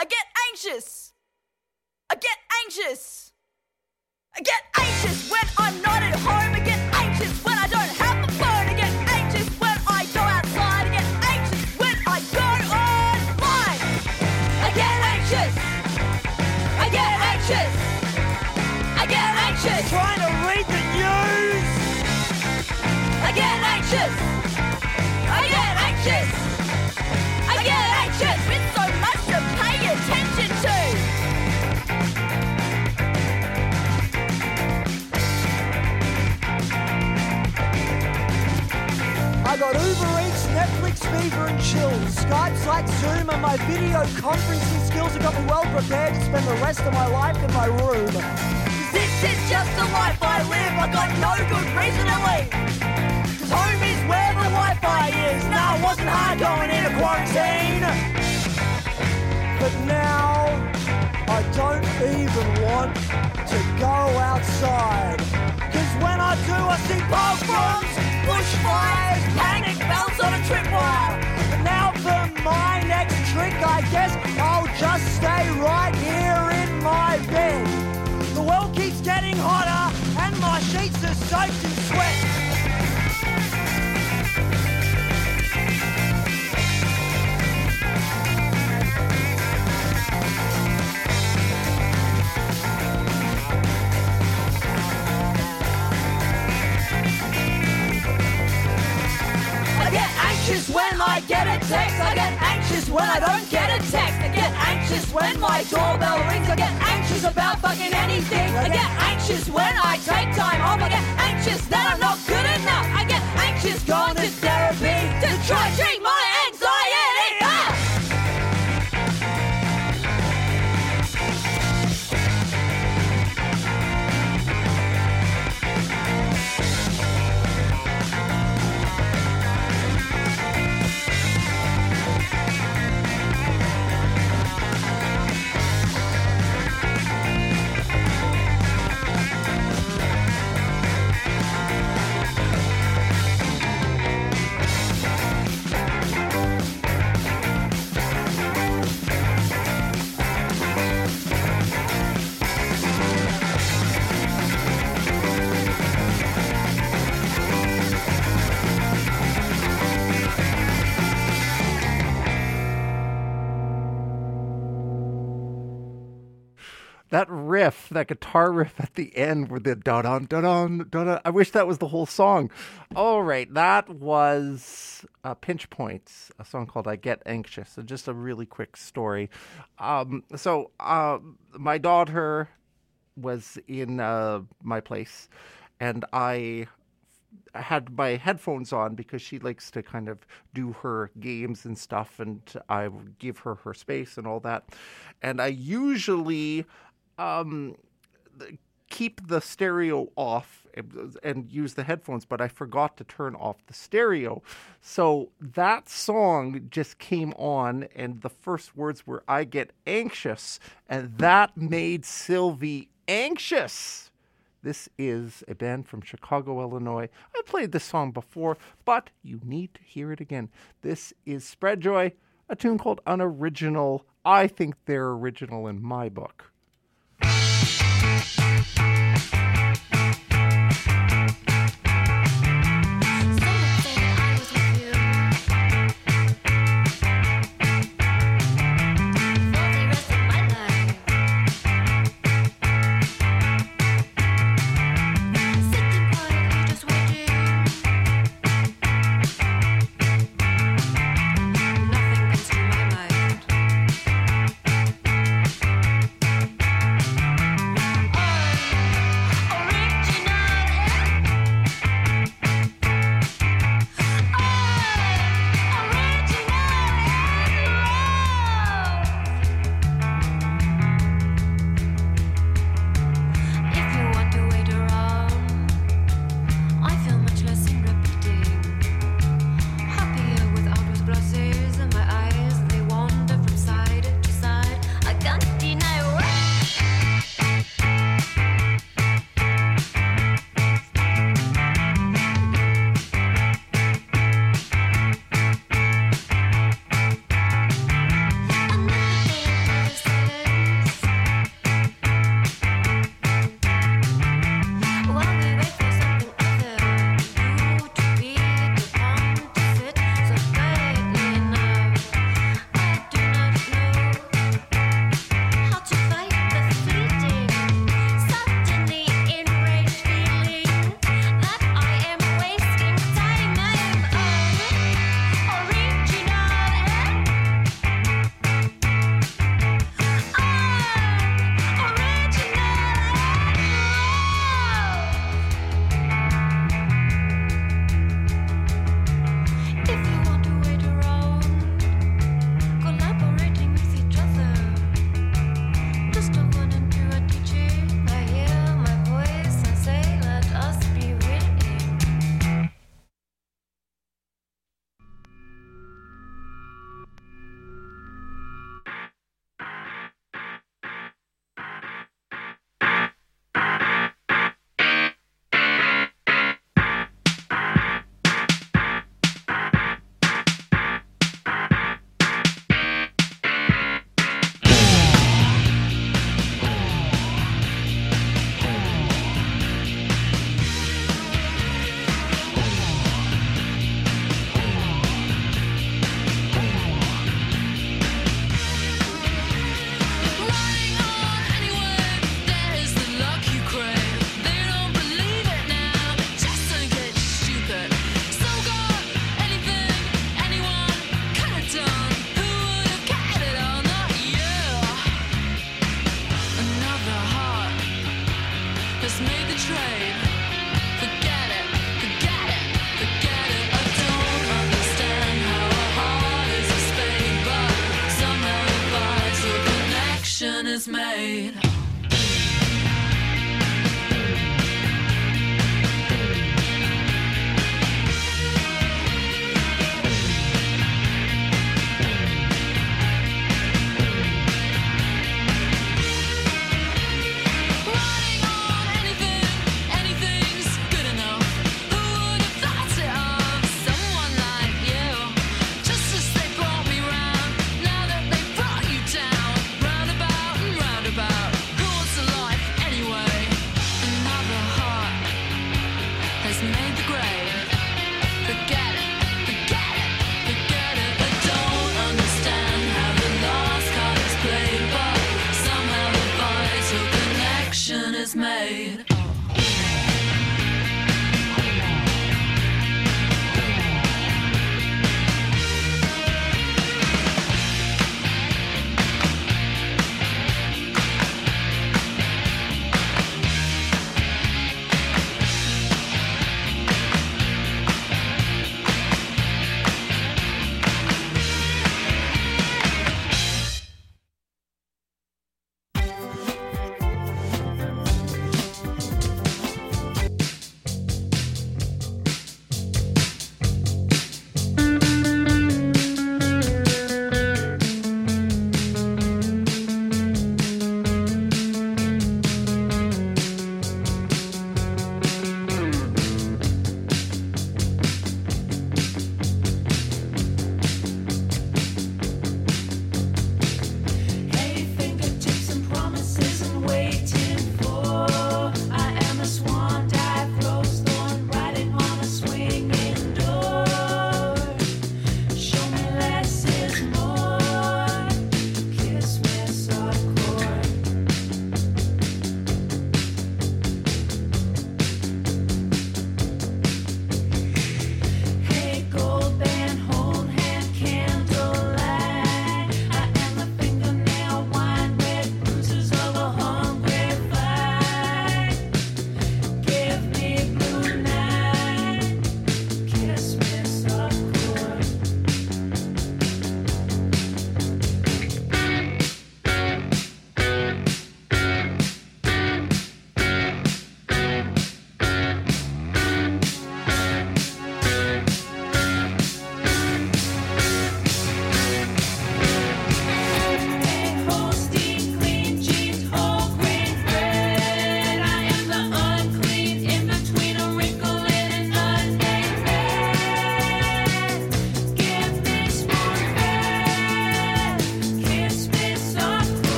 I get anxious. I get anxious. I get anxious when I'm not at home. I get anxious when I don't have my phone. I get anxious when I go outside. I get anxious when I go online. I get anxious. I get anxious. I get anxious. Trying to read the news. I get anxious. I get anxious. I get anxious with so much to pay attention to. I got Uber Eats, Netflix fever and chills. Skype's like Zoom and my video conferencing skills have got me well prepared to spend the rest of my life in my room. This is just the life I live. I got no good reason to leave. Cause home is where the Wi-Fi is. Now it wasn't hard going into quarantine. But now I don't even want to go outside. Cause when I do I see pogroms, bushfires, Panic bells on a tripwire. And now for my next trick I guess I'll just stay right here in my bed. The world keeps getting hotter and my sheets are soaked in sweat. I get anxious when I get a text. I get anxious when I don't get a text. I get anxious when my doorbell rings. I get anxious about fucking anything. I get anxious when I take time off. I get anxious that I'm not good enough. I get anxious going to therapy to try and treat my anxiety. Ah! That riff, that guitar riff at the end with the da da da da da. I wish that was the whole song. All right, that was uh, Pinch Points, a song called "I Get Anxious." So just a really quick story. Um, so uh, my daughter was in uh, my place, and I had my headphones on because she likes to kind of do her games and stuff, and I would give her her space and all that. And I usually um, keep the stereo off and, and use the headphones, but I forgot to turn off the stereo. So that song just came on, and the first words were, "I get anxious," and that made Sylvie anxious. This is a band from Chicago, Illinois. I played this song before, but you need to hear it again. This is Spread Joy, a tune called Unoriginal. I think they're original in my book. Nothing comes to my mind.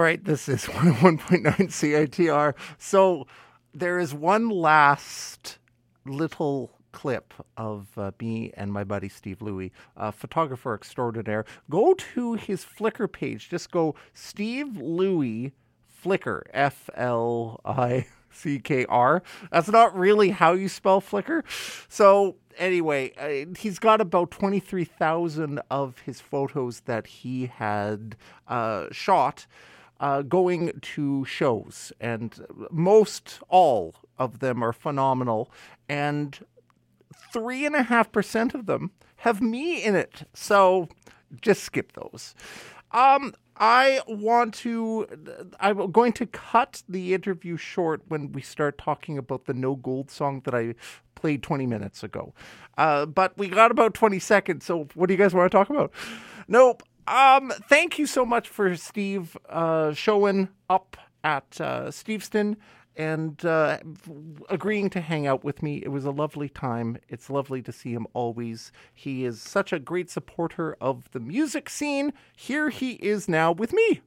right, this is one oh one point nine C I T R. So there is one last little clip of uh, me and my buddy Steve Louie, a photographer extraordinaire. Go to his Flickr page. Just go Steve Louie Flickr, F L I C K R. That's not really how you spell Flickr. So anyway, uh, he's got about twenty-three thousand of his photos that he had uh, shot uh, going to shows. And most all of them are phenomenal. And three and a half percent of them have me in it. So just skip those. Um, I want to, I'm going to cut the interview short when we start talking about the No Gold song that I played twenty minutes ago. Uh, but we got about twenty seconds. So what do you guys want to talk about? Nope. Um, thank you so much for Steve, uh, showing up at, uh, Steveston and uh, agreeing to hang out with me. It was a lovely time. It's lovely to see him always. He is such a great supporter of the music scene. Here he is now with me.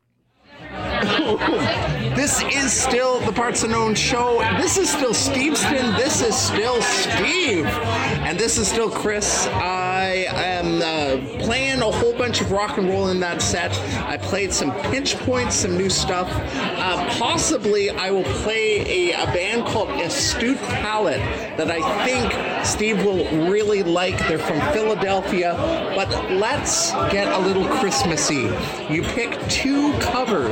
This is still the Parts Unknown show. This is still Steveston. This is still Steve. And this is still Chris. I am uh, playing a whole bunch of rock and roll in that set. I played some pinch points, some new stuff. Uh, possibly I will play a, a band called Astute Palette that I think Steve will really like. They're from Philadelphia. But let's get a little Christmassy. You pick two covers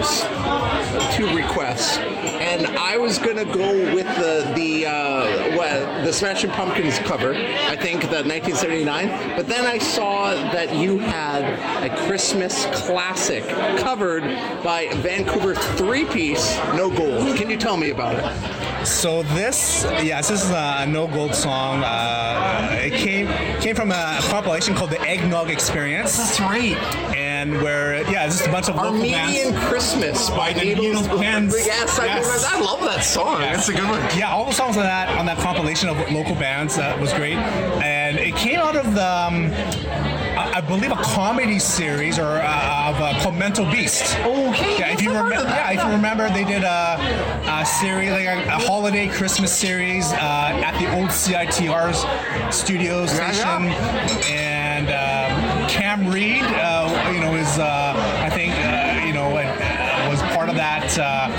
to request, and I was gonna go with the the uh, what, the Smashing Pumpkins cover, I think the nineteen seventy-nine. But then I saw that you had a Christmas classic covered by Vancouver three-piece No Gold. Can you tell me about it? So this, yes, this is a No Gold song. Uh, it came came from a compilation called the Eggnog Experience. That's right. And where, yeah, it's just a bunch of local Armenian bands. Christmas by the Needles. Needles Pens. Yes, I, Yes. I love that song. Yeah. That's a good one. Yeah, all the songs on that on that compilation of local bands uh, was great, and it came out of the, um, I, I believe, a comedy series or uh, of uh, called Mental Beast. Oh, hey, yeah, if you I've heard remember, of that. yeah, if you remember, they did a, a series, like a, a holiday Christmas series uh, at the old C I T R's studio station, and um, Cam Reed, uh, you know, is uh, I think uh, you know uh, was part of that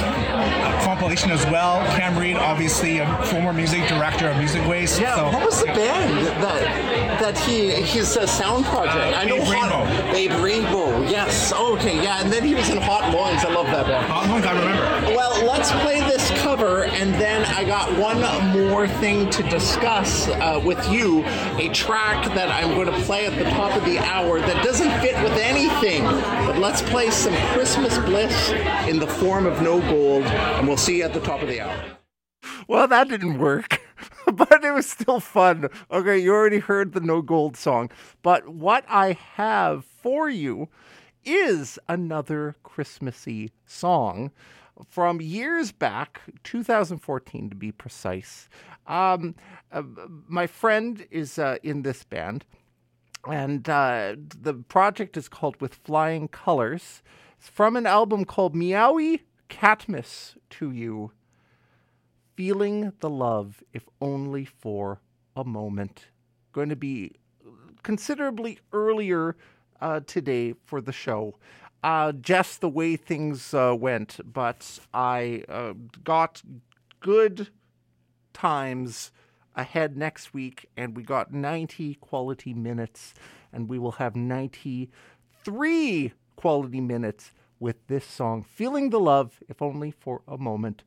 uh, compilation as well. Cam Reed, obviously a former music director of Music Waste. Yeah, so, what was the yeah. band that that he his uh, sound project? Uh, I know Babe Hot, Rainbow. Babe Rainbow. Yes. Okay. Yeah, and then he was in Hot Loins. I love that band. Hot Ones, I remember. Well, let's play this cover, and then I got one more thing to discuss uh, with you. A track that I'm going to play at the top of the hour that doesn't fit with anything, but let's play some Christmas bliss in the form of No Gold, and we'll see you at the top of the hour. Well, that didn't work, but it was still fun. Okay, you already heard the No Gold song, but what I have for you is another Christmassy song from years back, two thousand fourteen to be precise. Um, uh, my friend is uh, in this band, and uh, the project is called With Flying Colors. It's from an album called Meowie Catmas to You. Feeling the Love, if only for a moment. Going to be considerably earlier uh, today for the show. Uh, just the way things uh, went, but I uh, got good times ahead next week, and we got ninety quality minutes, and we will have ninety-three quality minutes with this song, Feeling the Love, if only for a moment,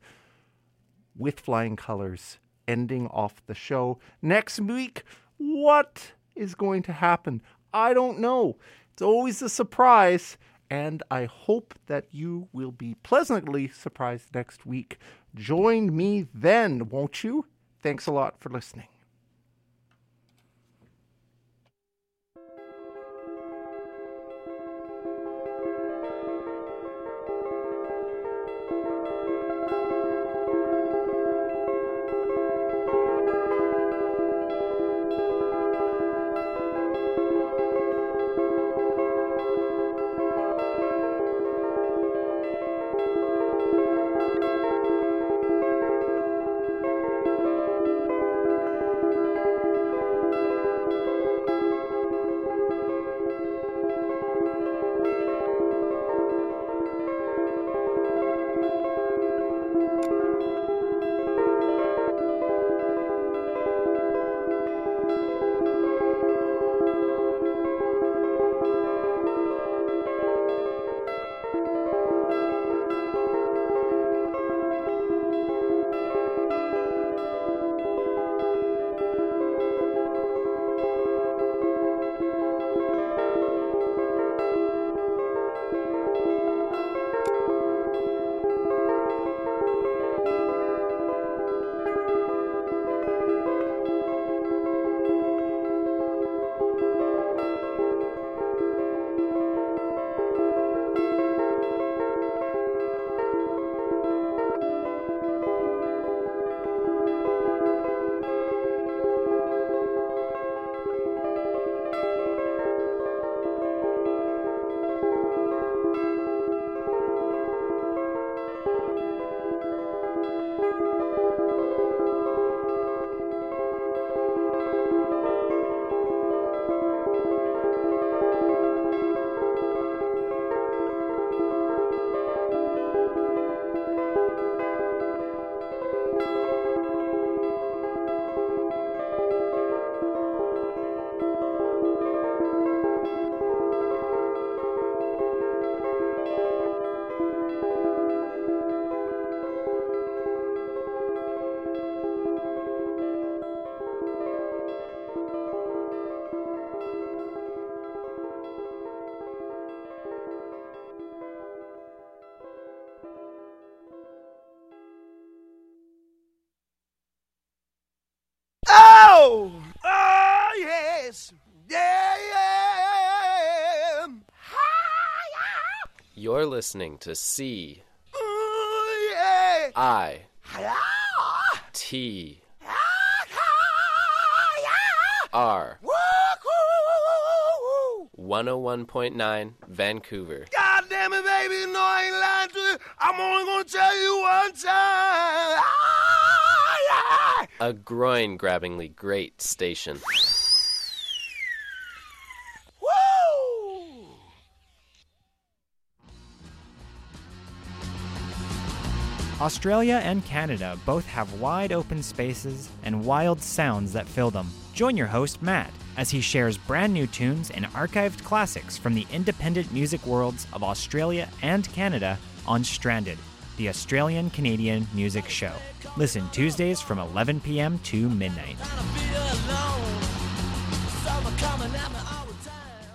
with Flying Colors, ending off the show. Next week, what is going to happen? I don't know. It's always a surprise, and I hope that you will be pleasantly surprised next week. Join me then, won't you? Thanks a lot for listening. dance. Yeah, yeah. You're listening to C Ooh, yeah. I T R one oh one point nine Vancouver. God damn it, baby, no, I ain't lying to you. I'm only gonna tell you one time. Ah, yeah. A groin-grabbingly great station. Woo! Australia and Canada both have wide open spaces and wild sounds that fill them. Join your host, Matt, as he shares brand new tunes and archived classics from the independent music worlds of Australia and Canada on Stranded, the Australian-Canadian music show. Listen Tuesdays from eleven p.m. to midnight. Trying to be alone.